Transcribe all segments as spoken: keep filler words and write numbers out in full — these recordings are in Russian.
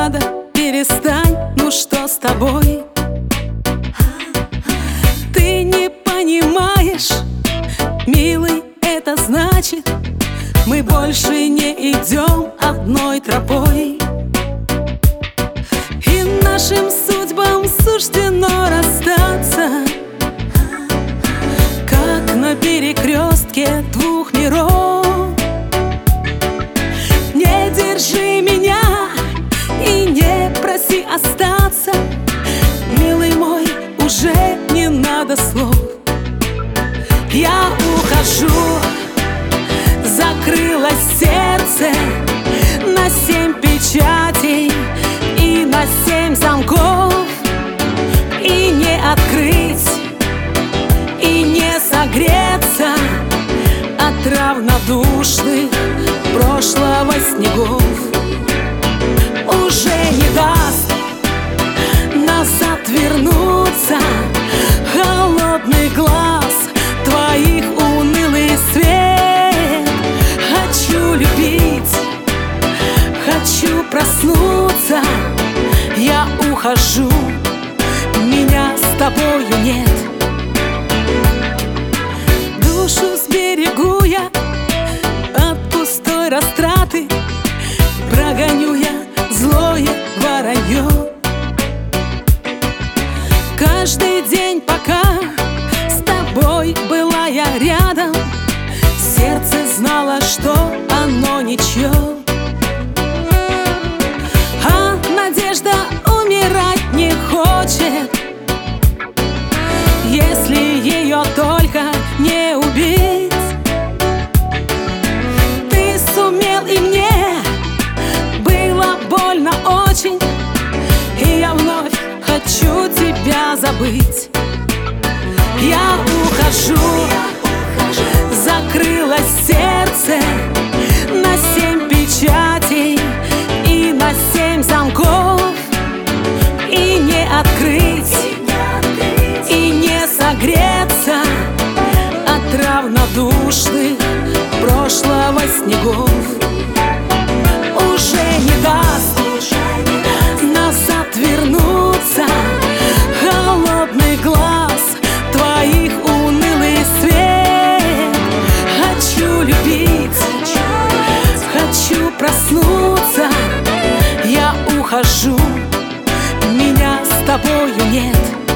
надо, перестань, ну что с тобой? Ты не понимаешь, милый, это значит, мы больше не идем одной тропой. И нашим судьбам суждено расстаться, как на перекрестке двух миров. Не держи меня и не проси остаться, милый мой, уже не надо слов. Я ухожу, закрылось сердце на семь печатей и на семь замков. И не открыть, и не согреться от равнодушных прошлого снегов. Уже не даст назад вернуться холодный глаз твоих, унылый свет. Хочу любить, хочу проснуться. Я ухожу, меня с тобою нет. Душу сберегу я от пустой растраты, прогоню я злое воронье. Каждый день, пока с тобой была я рядом, сердце знало, что оно ничье. А надежда умирать не хочет, если ее только не убить. Ты сумел, и мне было больно очень, и я вновь хочу тебя забыть. Я ухожу, закрылось сердце на семь печатей и на семь замков. И не открыть, и не согреться от равнодушных прошлого снегов. Уже не даст назад вернуться холодный глаз твоих, унылый свет. Хочу любить, хочу проснуться. Я ухожу, меня с тобою нет.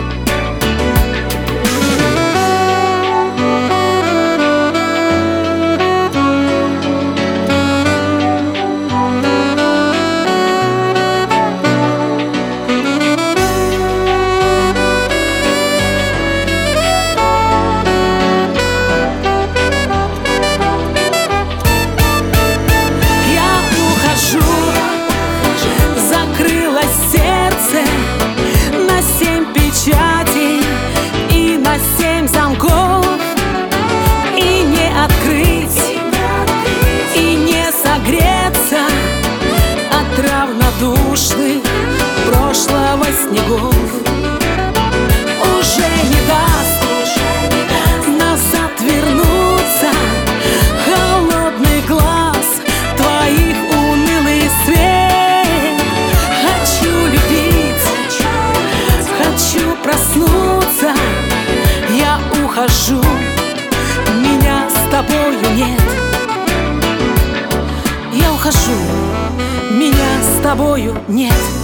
И на семь замков. И не открыть, и не согреться от равнодушных прошлого снегов. Уже не даст назад вернуться холодный глаз твоих, унылый свет. Хочу любить, хочу проснуться. Я ухожу, меня с тобою нет. Я ухожу, меня с тобою нет.